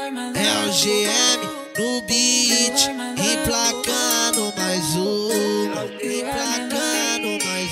É o GM no beat, emplacando mais uma, emplacando mais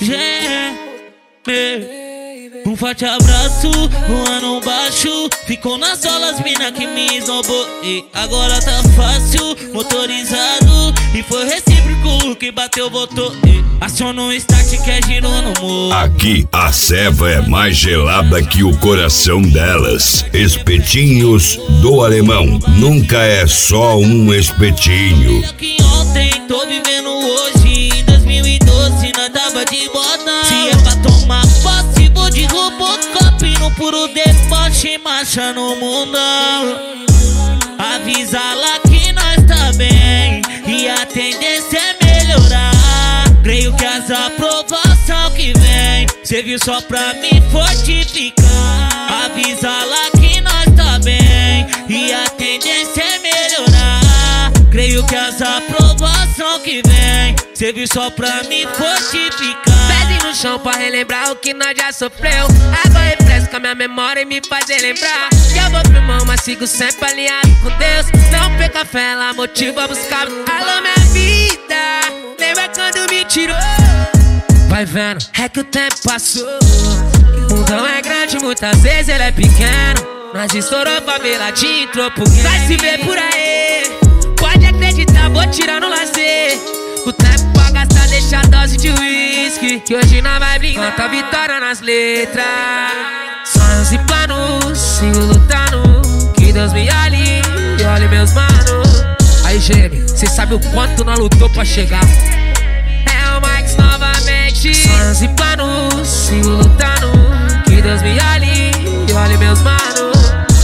GM. Um forte abraço, voando baixo. Ficou nas solas, mina que me esnobou. E agora tá fácil, motorizado. E foi recíproco, o que bateu, botou. Aciona o start que é giro no morro. Aqui a ceva é mais gelada que o coração delas. Espetinhos do Alemão. Nunca é só um espetinho. Que ontem, tô vivendo hoje. Em 2012 nós tava de bota. Se é pra tomar posse, vou de Robocop. No puro deboche, marcha no mundão. Avisa lá que nós tá bem e a tendência é melhorar. Creio que as aprovação que vem serviu só pra me fortificar. Avisa lá que nós tá bem e a tendência é melhorar. Creio que as aprovação que vem serviu só pra me fortificar. Pezinho no chão pra relembrar o que nós já sofreu. Agora refresca minha memória e me faz relembrar que eu vou firmar, mas sigo sempre alinhado com Deus. Não perca fé, ela motiva a buscar. Alô minha vida, lembra quando me tirou? Vai vendo, é que o tempo passou. O mundão é grande, muitas vezes ele é pequeno. Nós estourou faveladinho, entrou pro game. Vai se ver por aí, pode acreditar, vou tirar no lazer. O tempo pra gastar, deixa a dose de uísque. Que hoje nós vai brincar, canta vitória nas letras. Sonhos e planos, sigo lutando. Que Deus me olhe e olhe meus manos. Aí, GM, cê sabe o quanto nós lutou pra chegar. É o Max novamente. Sonhos e planos, sigo lutando. Que Deus me olhe e olhe meus manos.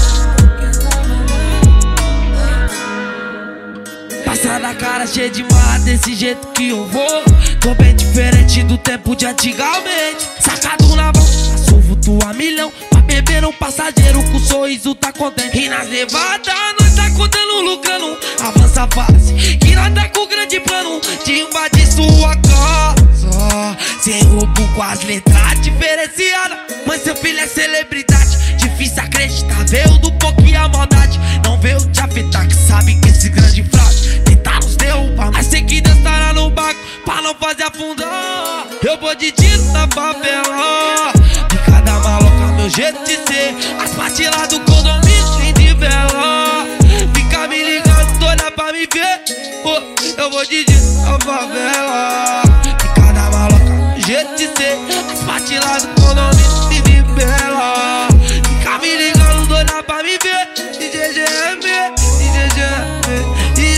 Passa na cara cheia de marra, desse jeito que eu vou. Tô bem diferente do tempo de antigamente. Sacado na mão, passo vulto a milhão. Pra beber um passageiro com sorriso tá contente. E nas levadas nós tá contando, lucrando. Avança a fase, que nós tá com grande plano de invadir sua casa. Sem roubo com as letras diferenciadas. Mas seu filho é celebridade, difícil acreditar. Veio do pouco e a maldade não veio te afetar. Que sabe que esse grande fraude tentar nos derrubar. Mas sei que Deus estará no barco pra não fazer afundar. Eu vou de tiro na favela. Picada maloca, meu jeito de ser. As partes lá do condomínio sem de vela. Fica me ligando, toda pra me ver. Eu vou de tiro na favela. Picada maloca, meu jeito de ser. As partes lá do condomínio sem de vela. Fica me ligando, toda pra me ver. DJ GM, DJ GM.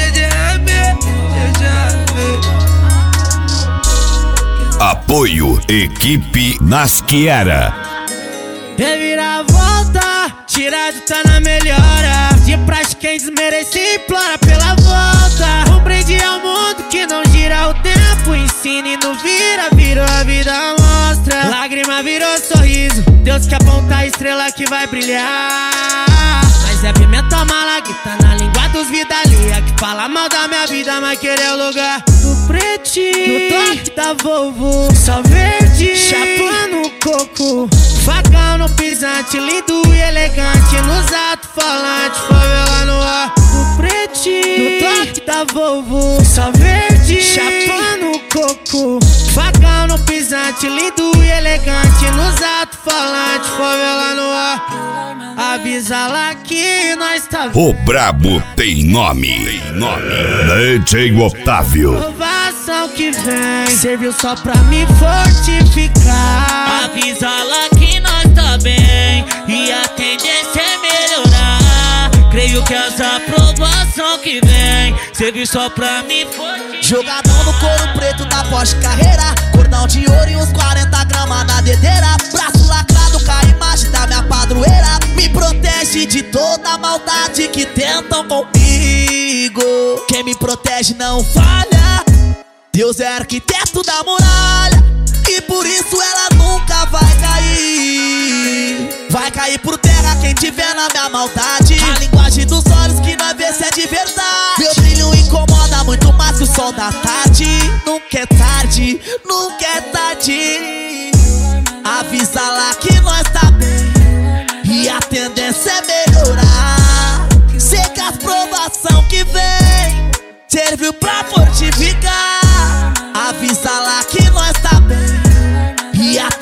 Apoio Equipe Nasciera. Reviravolta, tirado tá na melhora. De praxe quem desmerece implora pela volta. Um brinde ao mundo que não gira o tempo. Ensina e não vira, virou a vida mostra. Lágrima virou sorriso, Deus que aponta a estrela que vai brilhar. Mas é pimenta mala que tá na língua dos vidalia. Que fala mal da minha vida, mas querer o lugar do pretinho, no toque da Volvo, só verde, chapa no coco, facão no pisante, lindo e elegante, nos alto-falantes, favela no ar. Do pretinho, no toque da Volvo, só verde, chapa no coco, facão no pisante, lindo e elegante, nos alto-falantes, favela no ar. Avisa lá que nós tá vendo. O brabo tem nome. DJ Otávio. Aprovação que vem serviu só pra me fortificar. Avisa lá que nós tá bem e a tendência é melhorar. Creio que as aprovação que vem serviu só pra me fortificar. Jogadão no couro preto da Porsche Carreira, cordão de ouro e uns 40 gramas na dedeira. Braço lacrado com a imagem da minha padroeira. Me protege de toda a maldade que tentam comigo. Quem me protege não falha. Deus é arquiteto da muralha e por isso ela nunca vai cair. Vai cair por terra quem tiver na minha maldade. A linguagem dos olhos que nós vê se é de verdade. Meu brilho incomoda muito mais que o sol da tarde. Nunca é tarde, nunca é tarde. Avisa lá que nós tá bem e a tendência é melhorar. Sei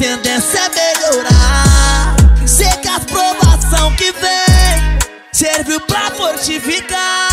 tendência é melhorar. Sei que as provação que vem serviu pra fortificar.